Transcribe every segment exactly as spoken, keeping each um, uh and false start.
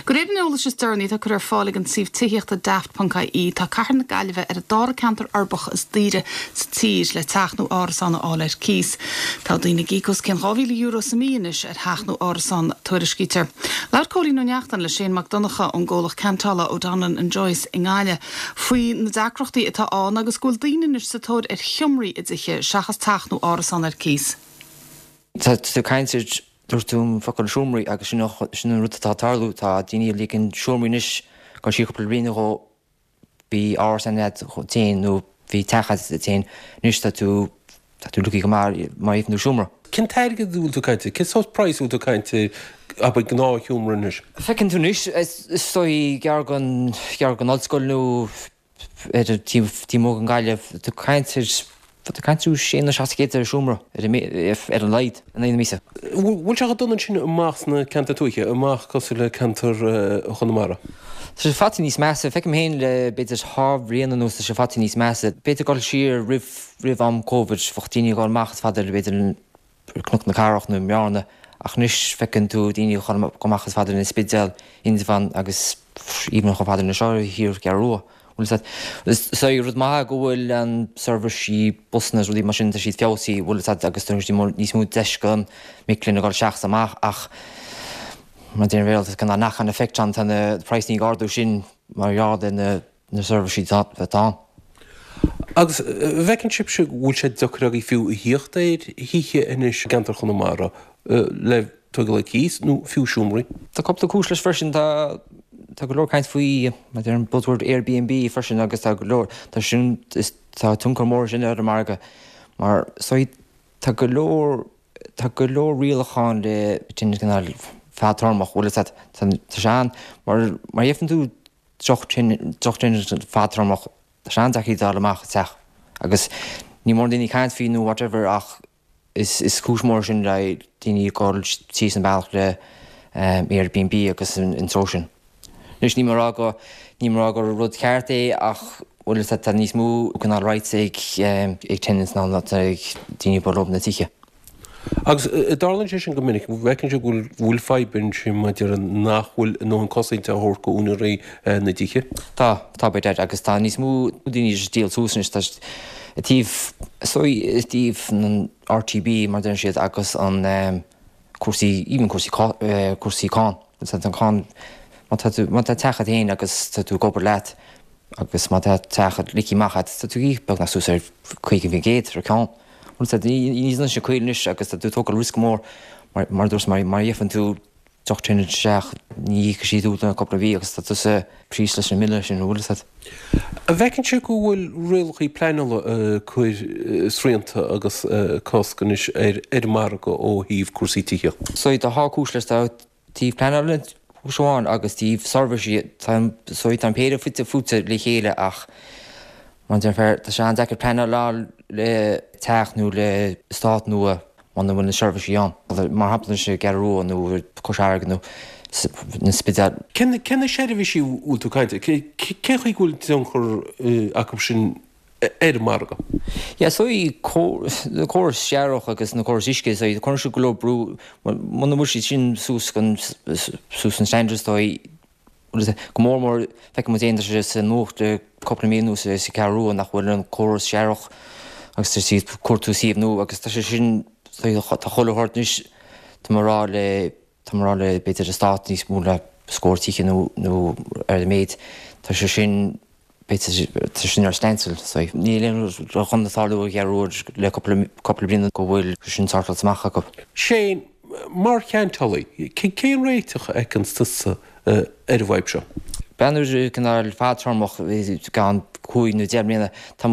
Goréidirneolalas is dúirní tá chur fálaigh an suíomh tíochta daft panca í tá carna gailbh ar a dá cantar arbach is díre sa tíis le teachnú árasan áir cís. Tá daoine gícos cin dhá euro sa míonis ar theachnú árasan tuairiscítear. Leir cólí nó neachtan le Shane McDonagha an ggólach Cantala ó Donnan and Joyce in Gáile. Faoi na dacrochtaí atá an agus gúil daoine sa tóir ar chiomraí i dtithe seachas teachnú árasan ar cís. Tá tú caiintear dúirtúm focail siúmraí agus sin an ruta tá tarlú tá daoine lícinn siúmraí níos gan sí cúpla bliana go bhí árasan té nó bhí techad té níos tá tú tá tú lucí go mar mar íomhnú siúmra. Cin teirge dúil tú caiinte? Cin sós praisú tú caiinte ab gná siúmra níos? Fecinn tú níos is sóí gear gan gear gan oldscoil nó tí móg an Gáile tú caiintear Tá canú sé na seacéte ar siúmra ar an leid an éana mísa. Bhfuil se donna sin amach na canta túiche amach cosú le cantar chunamara? Tá sé fatí níos measa, feiceim héin le beidir thbh réana nó tá sé fatí níos measa. Beidir gáil siar rih rih am Covid fochtíine gáil macht fadidir le beidir cnucht na carach nó mearna ach níos fecinn tú daoine go machchas fadidir na spidéal inmhan agus íomna go fadidir na seoir hir gearrua. So rud maithe go bhfuil an server sí busna rudí mar sin siad feosaí bhfuil agus tuirtí níos mú deisce milín a gáil seach amach ach mar déan bhéal gan nach an effect an na preisní gáardú sin marhead na server sí tá. Agus bhecinn sib se bhfuil sé docrag í fiú i híochtaid híe inis gantar chunamara le tuga le cís nó fiú siúmraí? Tá copla cúis leis fersin tá Tá go leor caint faoi mar ar an buzzword Airbnb fersin agus tá go leor tá sin tá tuncar mór sin ar marga mar sóid tá go leor tá go leor rialacháin le tin canál fátarmach bhfuil tá sean mar mar dhéfann tú trochtin fátarmach tá sean ach í dá amach teach agus ní mór daoine caint faoi nó whatever ach is is cúis mór sin le daoine gáil tí an bailach le Airbnb agus in trósin. Nus ní mar aga ní mar aga rud ceart é ach bhfuil tá níos mú gan ráid ag ag tennis ná ag daoine borlób na tíe. Agus darlann sé sin go minic bhecinn se bhfuil bhfuil feibann sin maidir an nachhfuil nó an cosainte athir go únaí na tíe? Tá tá beid agus tá níos mú daoine díal túsnis tá tíh sóí tíh an R T B mar den siad agus an cuasaí íon cuasaí cáin an cáin má tá techad héin agus tá tú gobar leat agus má tá techad licí machchad tá tú í beg na sús ar chuig bhí géad ar cáin. Níos sé chuilnis agus tá tú tócail risk mór mar dús mar mar dhéfann tú dochtrinne seach ní go siad úna coppla bhí agus tá tú sa prís leis na mille sin bhfuil. A bhecinn se go bhfuil rialchaí pleanala chuir sríanta agus coscanis ar marga ó híomh cuasaí tíe. So tá hácúis leis tá tíh pleanala Usáin agus tíh sarversí sóid an péidir fute fute le chéile ach man fer tá se an decha plena lá le teachnú le stát nua man bhfuil na sarversí an. Mar haplan se garú nó coságan nó na spidal. Cenne séidirhí sí últú caiinte? Cé chuig gúil an chur acu sin ar marga? Ja, so í cóir searach agus na cóir isce so í cóir se go brú man mu sin sús gan sús an Steinders dói go mór mór feice mu éonidir se sa nócht le coppla míú sa cearú nach bhfuil an cóir searach agus tar siad cuatú siomh nó agus tá sé sin tá cholathirt níos tá marrá le tá marrá le beidir a stát níos mú le scóirtíche nó ar méid tá sé sin sin ar stencil, ní léon chundatáú gearúir le coppla bliana go bhfuil sin tartal macha go. Shane, mar cheantalí, cén réiteach ag an stusa ar bhaib seo? Benúir gan fátarmach gan chuig nó dearmlíana tá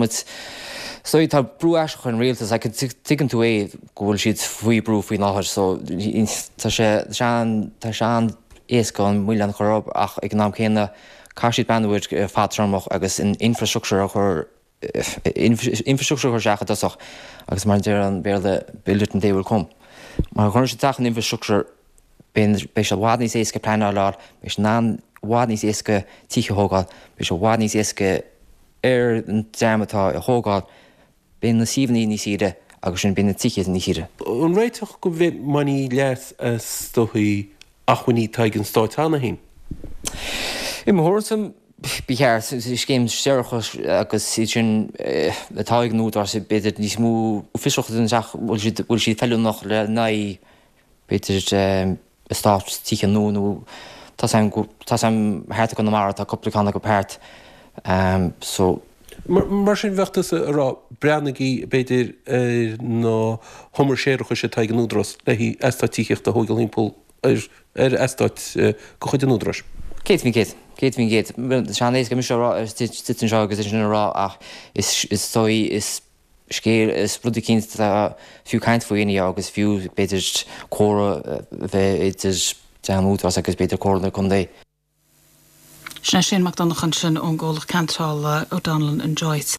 so tá brú eisech an réaltas ag tugann tú é go bhfuil siad faoi brú faoi láthir so tá sé tá sean éascán muile an chorób ach ag ná chéanna Cáisiad banúid fátarmach agus in infrastructure chur infrastructure chur seacha dosach agus mar déir an béle bildet an déhfuil com. Mar chuir sé teach an infrastructure ben be se bhád níos éasca pleanár lá, be se ná bhád níos éasca tíche thógáil, be se bhád níos éasca ar an deamatá a thógáil, ben na síomhnaí níos ide agus sin ben na tíche níos ide. An réiteach go bhfuil maní leas as dóthaí achhuiní taig an stáitánna hain? Im hórsam bíar is céim seachas agus si sin atáigh nút ar sé beidir níos mú fisochtain seach bhfuil si fellú nach le na beidir stát tícha nóú Tá sam háirrta go na mar a copplicánna go páirt so Mar sin bhechttas ará breannaí beidir nó thomar séirecha sé taige núdras le hí estattíocht a thugail hímpó ar estáit go chuid an núdras. Céit hín céit, Céit hín céit. Sean ééis go mis titan seo agus sin rá ach is sóí is scéal is rudí cinint fiú caiint faoine agus fiú beidir córa bheith idir deanúdras agus beidir cóna chun dé. Sna sin mac donnach an sin ón ggólach Cantáil ó Donlan an Joyce.